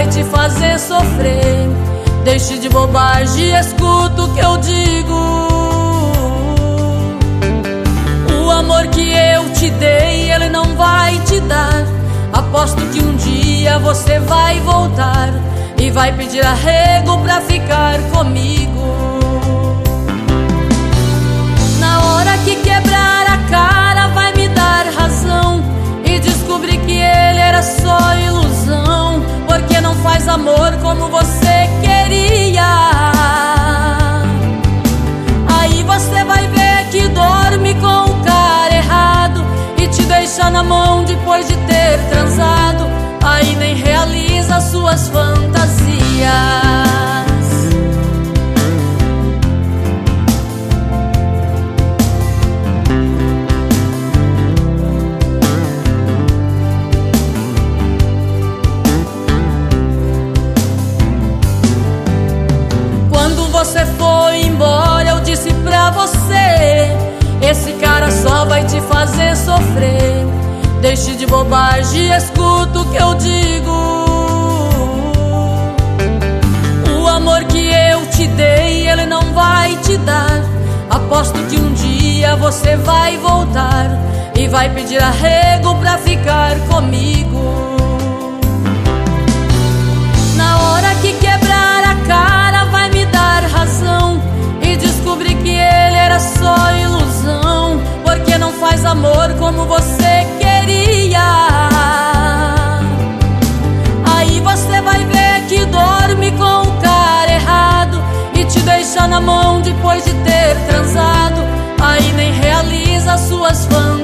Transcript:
te fazer sofrer. Deixe de bobagem, escuta o que eu digo. O amor que eu te dei, ele não vai te dar. Aposto que um dia você vai voltar e vai pedir arrego pra ficar comigo. Na hora que quebrar a cara, vai me dar razão e descobrir que ele era só ilusão, porque não faz amor como você queria. Aí você vai ver que dorme com o cara errado e te deixa na mão depois de ter transado. Aí nem realiza suas fantasias. Você foi embora, eu disse pra você: esse cara só vai te fazer sofrer. Deixe de bobagem, escuta o que eu digo. O amor que eu te dei, ele não vai te dar. Aposto que um dia você vai voltar e vai pedir arrego pra ficar comigo. Na hora que quebrar a cara, vai me dar razão e descobrir que ele era só ilusão, porque não faz amor como você queria. Aí você vai ver que dorme com o cara errado e te deixa na mão depois de ter transado. Aí nem realiza suas fantasias.